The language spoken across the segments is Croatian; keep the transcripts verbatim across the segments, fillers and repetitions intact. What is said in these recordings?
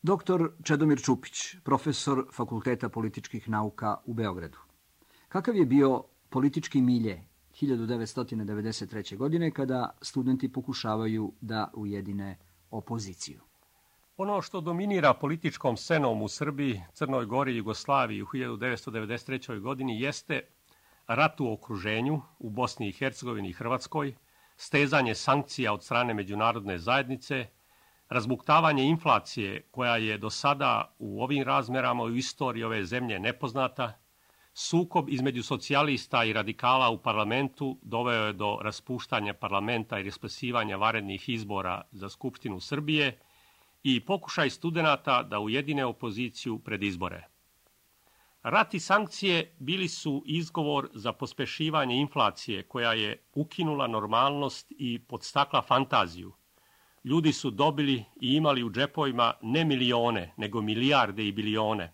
doktor Čedomir Čupić, profesor Fakulteta političkih nauka u Beogradu. Kakav je bio politički milje hiljadu devetsto devedeset treće. godine kada studenti pokušavaju da ujedine opoziciju? Ono što dominira političkom scenom u Srbiji, Crnoj Gori i Jugoslaviji u hiljadu devetsto devedeset trećoj. godini jeste rat u okruženju u Bosni i Hercegovini i Hrvatskoj, stezanje sankcija od strane međunarodne zajednice, razbuktavanje inflacije koja je do sada u ovim razmerama u istoriji ove zemlje nepoznata, sukob između socijalista i radikala u parlamentu doveo je do raspuštanja parlamenta i raspisivanja vanrednih izbora za Skupštinu Srbije i pokušaj studenata da ujedine opoziciju pred izbore. Rat i sankcije bili su izgovor za pospešivanje inflacije koja je ukinula normalnost i podstakla fantaziju. Ljudi su dobili i imali u džepovima ne milione, nego milijarde i bilione.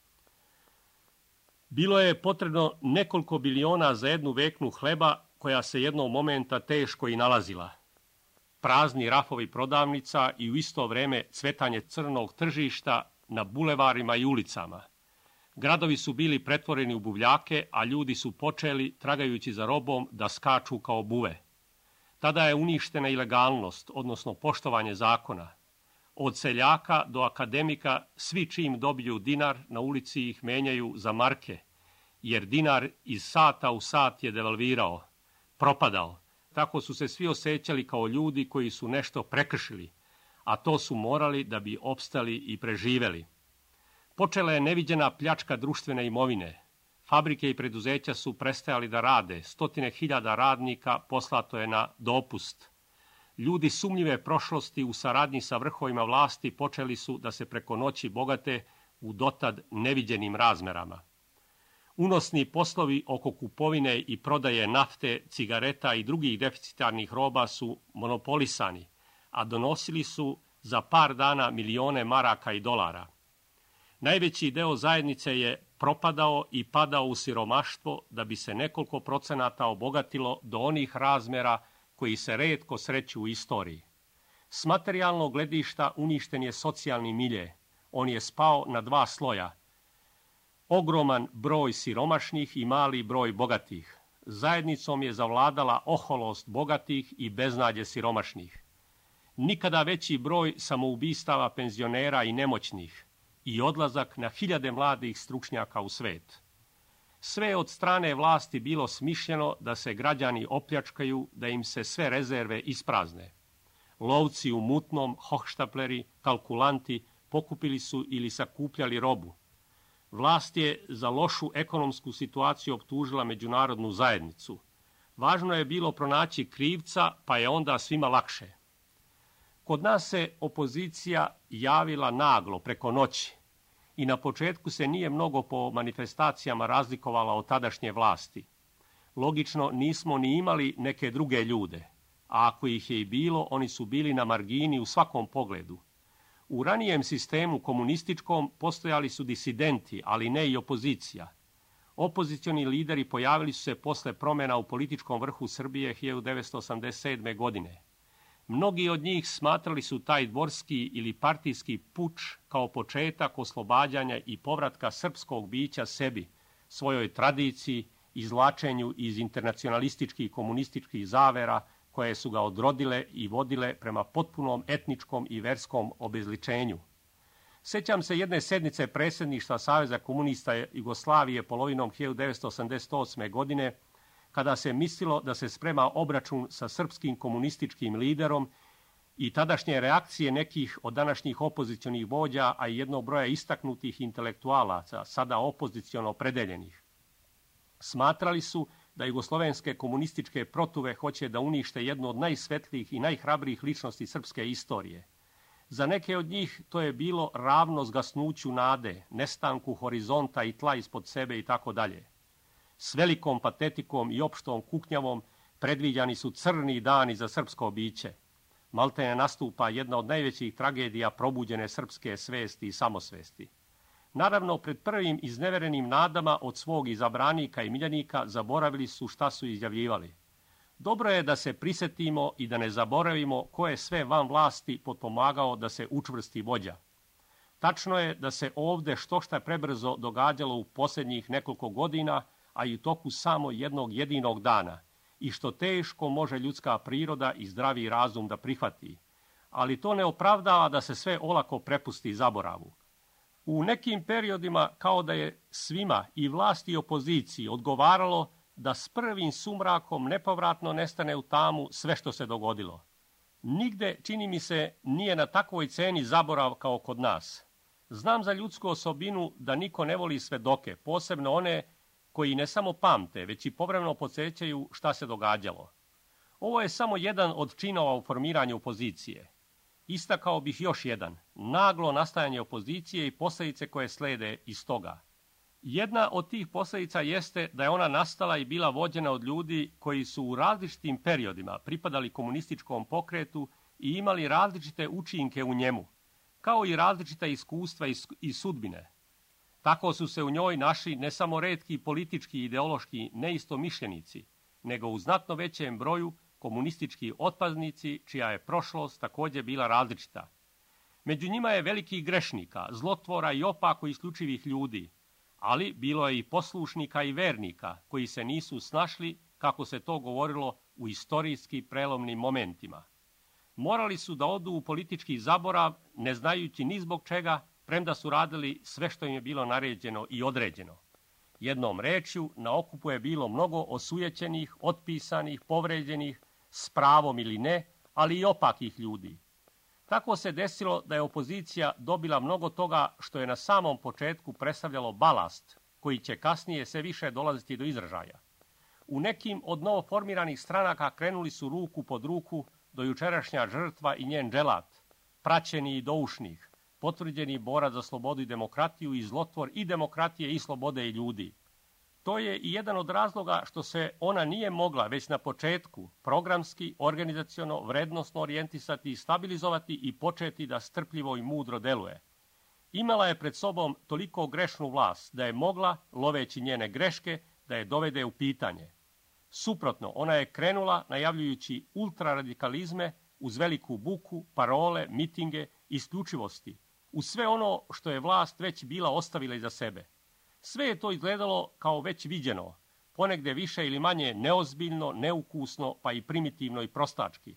Bilo je potrebno nekoliko biliona za jednu veknu hleba koja se jednog momenta teško i nalazila. Prazni rafovi prodavnica i u isto vreme cvetanje crnog tržišta na bulevarima i ulicama. Gradovi su bili pretvoreni u buvljake, a ljudi su počeli, tragajući za robom, da skaču kao buve. Tada je uništena ilegalnost, odnosno poštovanje zakona. Od seljaka do akademika svi čim dobiju dinar na ulici ih menjaju za marke, jer dinar iz sata u sat je devalvirao, propadao. Tako su se svi osjećali kao ljudi koji su nešto prekršili, a to su morali da bi opstali i preživeli. Počela je neviđena pljačka društvene imovine. Fabrike i preduzeća su prestajali da rade, stotine hiljada radnika poslato je na dopust. Ljudi sumnjive prošlosti u saradnji sa vrhovima vlasti počeli su da se preko noći bogate u dotad neviđenim razmerama. Unosni poslovi oko kupovine i prodaje nafte, cigareta i drugih deficitarnih roba su monopolisani, a donosili su za par dana milione maraka i dolara. Najveći deo zajednice je propadao i padao u siromaštvo da bi se nekoliko procenata obogatilo do onih razmera koji se retko sreću u istoriji. S materijalnog gledišta uništen je socijalni milje. On je spao na dva sloja. Ogroman broj siromašnih i mali broj bogatih. Zajednicom je zavladala oholost bogatih i beznadje siromašnih. Nikada veći broj samoubistava penzionera i nemoćnih i odlazak na hiljade mladih stručnjaka u svet. Sve je od strane vlasti bilo smišljeno da se građani opljačkaju, da im se sve rezerve isprazne. Lovci u mutnom, hohštapleri, kalkulanti pokupili su ili sakupljali robu. Vlast je za lošu ekonomsku situaciju optužila međunarodnu zajednicu. Važno je bilo pronaći krivca, pa je onda svima lakše. Kod nas se opozicija javila naglo, preko noći, i na početku se nije mnogo po manifestacijama razlikovala od tadašnje vlasti. Logično, nismo ni imali neke druge ljude, a ako ih je i bilo, oni su bili na margini u svakom pogledu. U ranijem sistemu komunističkom postojali su disidenti, ali ne i opozicija. Opozicioni lideri pojavili su se posle promjena u političkom vrhu Srbije hiljadu devetsto osamdeset sedme. godine. Mnogi od njih smatrali su taj dvorski ili partijski puč kao početak oslobađanja i povratka srpskog bića sebi, svojoj tradiciji, izvlačenju iz internacionalističkih komunističkih zavera koje su ga odrodile i vodile prema potpunom etničkom i verskom obezličenju. Sjećam se jedne sednice predsjedništva Saveza komunista Jugoslavije polovinom hiljadu devetsto osamdeset osme. godine, kada se mislilo da se sprema obračun sa srpskim komunističkim liderom i tadašnje reakcije nekih od današnjih opozicionih vođa, a i jednog broja istaknutih intelektualaca, sada opoziciono predeljenih. Smatrali su da jugoslovenske komunističke protuve hoće da unište jednu od najsvetlijih i najhrabrijih ličnosti srpske istorije. Za neke od njih to je bilo ravno zgasnuću nade, nestanku horizonta i tla ispod sebe i tako dalje. S velikom patetikom i opštom kuknjavom predviđani su crni dani za srpsko biće. Maltene nastupa jedna od najvećih tragedija probuđene srpske svesti i samosvesti. Naravno, pred prvim izneverenim nadama od svog izabranika i miljenika zaboravili su šta su izjavljivali. Dobro je da se prisetimo i da ne zaboravimo ko je sve van vlasti potpomagao da se učvrsti vođa. Tačno je da se ovdje što šta prebrzo događalo u posljednjih nekoliko godina, a i u toku samo jednog jedinog dana, i što teško može ljudska priroda i zdravi razum da prihvati. Ali to ne opravdava da se sve olako prepusti zaboravu. U nekim periodima kao da je svima, i vlasti i opoziciji, odgovaralo da s prvim sumrakom nepovratno nestane u tamu sve što se dogodilo. Nigde, čini mi se, nije na takvoj ceni zaborav kao kod nas. Znam za ljudsku osobinu da niko ne voli svedoke, posebno one koji ne samo pamte, već i povremeno podsjećaju šta se događalo. Ovo je samo jedan od činova u formiranju opozicije. Istakao bih još jedan, naglo nastajanje opozicije i posljedice koje slede iz toga. Jedna od tih posljedica jeste da je ona nastala i bila vođena od ljudi koji su u različitim periodima pripadali komunističkom pokretu i imali različite učinke u njemu, kao i različita iskustva i sudbine. Tako su se u njoj našli ne samo retki politički i ideološki neistomišljenici, nego u znatno većem broju komunistički otpaznici čija je prošlost također bila različita. Među njima je velikih grešnika, zlotvora i opako isključivih ljudi, ali bilo je i poslušnika i vernika koji se nisu snašli, kako se to govorilo, u istorijski prelomnim momentima. Morali su da odu u politički zaborav, ne znajući ni zbog čega, premda su radili sve što im je bilo naređeno i određeno. Jednom rečju, na okupu je bilo mnogo osujećenih, otpisanih, povređenih, s pravom ili ne, ali i opakih ljudi. Tako se desilo da je opozicija dobila mnogo toga što je na samom početku predstavljalo balast, koji će kasnije sve više dolaziti do izražaja. U nekim od novoformiranih stranaka krenuli su ruku pod ruku do jučerašnja žrtva i njen dželat, praćeni i doušnih, potvrđeni borac za slobodu i demokratiju i zlotvor i demokratije i slobode i ljudi. To je i jedan od razloga što se ona nije mogla već na početku programski, organizaciono, vrednosno orijentisati i stabilizovati i početi da strpljivo i mudro deluje. Imala je pred sobom toliko grešnu vlast da je mogla, loveći njene greške, da je dovede u pitanje. Suprotno, ona je krenula najavljujući ultraradikalizme uz veliku buku, parole, mitinge, isključivosti, uz sve ono što je vlast već bila ostavila iza sebe. Sve je to izgledalo kao već viđeno, ponegde više ili manje neozbiljno, neukusno, pa i primitivno i prostački.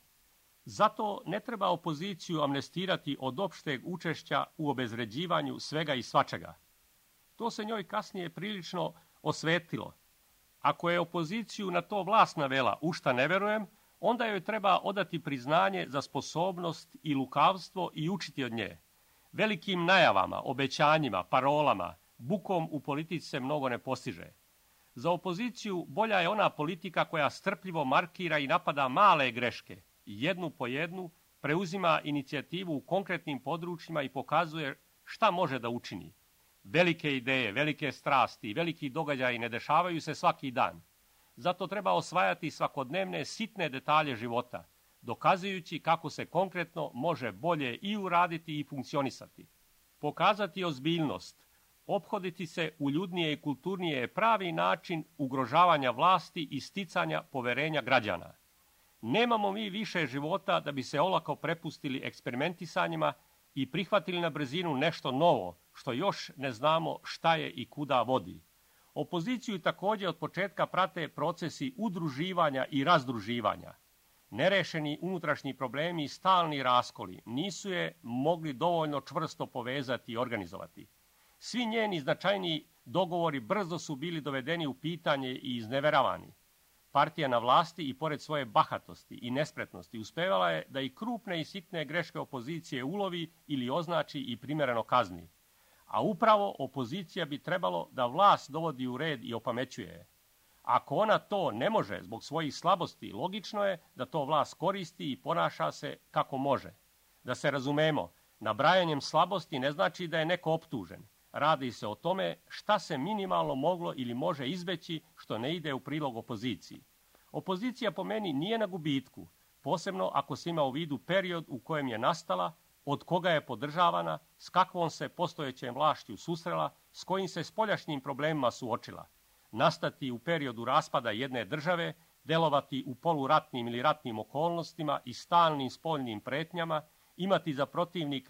Zato ne treba opoziciju amnestirati od opšteg učešća u obezvređivanju svega i svačega. To se njoj kasnije prilično osvetilo. Ako je opoziciju na to vlast navela, u šta ne verujem, onda joj treba odati priznanje za sposobnost i lukavstvo i učiti od nje. Velikim najavama, obećanjima, parolama, bukom u politici se mnogo ne postiže. Za opoziciju bolja je ona politika koja strpljivo markira i napada male greške, jednu po jednu, preuzima inicijativu u konkretnim područjima i pokazuje šta može da učini. Velike ideje, velike strasti i veliki događaji ne dešavaju se svaki dan. Zato treba osvajati svakodnevne sitne detalje života, dokazujući kako se konkretno može bolje i uraditi i funkcionisati. Pokazati ozbiljnost, ophoditi se uljudnije i kulturnije je pravi način ugrožavanja vlasti i sticanja poverenja građana. Nemamo mi više života da bi se olako prepustili eksperimentisanjima i prihvatili na brzinu nešto novo, što još ne znamo šta je i kuda vodi. Opoziciju također od početka prate procesi udruživanja i razdruživanja. Nerešeni unutrašnji problemi i stalni raskoli nisu je mogli dovoljno čvrsto povezati i organizovati. Svi njeni značajniji dogovori brzo su bili dovedeni u pitanje i izneveravani. Partija na vlasti i pored svoje bahatosti i nespretnosti uspevala je da i krupne i sitne greške opozicije ulovi ili označi i primjereno kazni. A upravo opozicija bi trebalo da vlast dovodi u red i opamećuje je. Ako ona to ne može zbog svojih slabosti, logično je da to vlast koristi i ponaša se kako može. Da se razumemo, nabrajanjem slabosti ne znači da je neko optužen. Radi se o tome šta se minimalno moglo ili može izbeći što ne ide u prilog opoziciji. Opozicija po meni nije na gubitku, posebno ako se ima u vidu period u kojem je nastala, od koga je podržavana, s kakvom se postojećem vlašću susrela, s kojim se spoljašnjim problemima suočila. Nastati u periodu raspada jedne države, delovati u poluratnim ili ratnim okolnostima i stalnim spoljnim pretnjama, imati za protivnika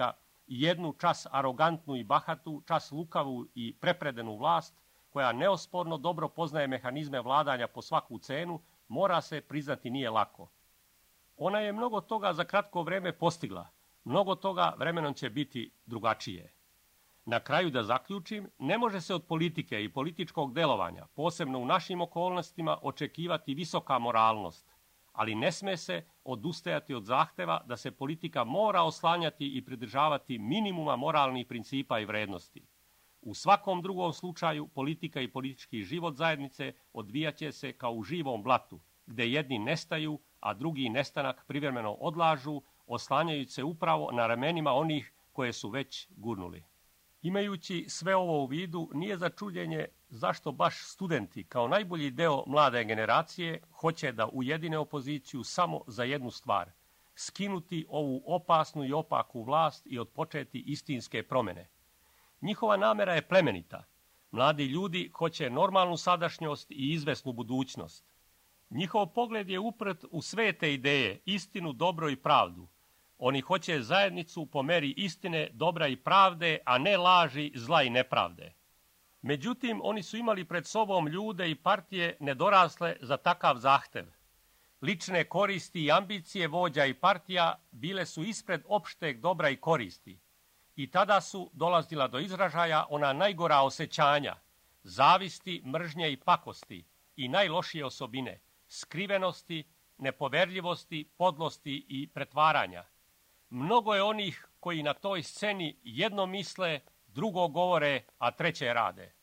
jednu čas arogantnu i bahatu, čas lukavu i prepredenu vlast, koja neosporno dobro poznaje mehanizme vladanja po svaku cenu, mora se priznati nije lako. Ona je mnogo toga za kratko vreme postigla, mnogo toga vremenom će biti drugačije. Na kraju da zaključim, ne može se od politike i političkog delovanja, posebno u našim okolnostima, očekivati visoka moralnost, ali ne sme se odustajati od zahteva da se politika mora oslanjati i pridržavati minimuma moralnih principa i vrednosti. U svakom drugom slučaju politika i politički život zajednice odvijaće se kao u živom blatu, gde jedni nestaju, a drugi nestanak privremeno odlažu, oslanjajući se upravo na ramenima onih koje su već gurnuli. Imajući sve ovo u vidu, nije za čuđenje zašto baš studenti, kao najbolji deo mlade generacije, hoće da ujedine opoziciju samo za jednu stvar – skinuti ovu opasnu i opaku vlast i otpočeti istinske promene. Njihova namera je plemenita. Mladi ljudi hoće normalnu sadašnjost i izvesnu budućnost. Njihov pogled je uprt u svete ideje, istinu, dobro i pravdu. Oni hoće zajednicu po meri istine, dobra i pravde, a ne laži, zla i nepravde. Međutim, oni su imali pred sobom ljude i partije nedorasle za takav zahtev. Lične koristi i ambicije vođa i partija bile su ispred opšteg dobra i koristi. I tada su dolazila do izražaja ona najgora osjećanja, zavisti, mržnje i pakosti i najlošije osobine, skrivenosti, nepoverljivosti, podlosti i pretvaranja. Mnogo je onih koji na toj sceni jedno misle, drugo govore, a treće rade.